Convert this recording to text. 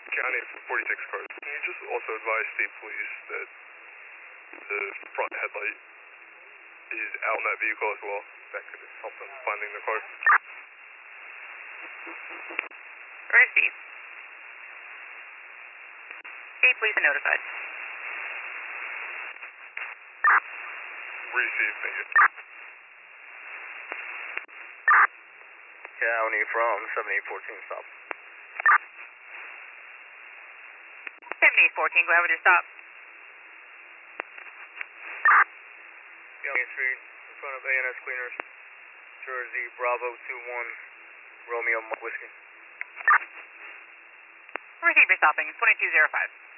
County 46 cars. Can you just also advise state police that the front headlight is out in that vehicle as well? That could help them finding the car. Receive. State police are notified. Receive, thank you. County from 7814, stop. 7814, go ahead with your stop. Main Street, in front of ANS Cleaners, Jersey, Bravo 21, Romeo Whiskey. Receive your stopping, 2205.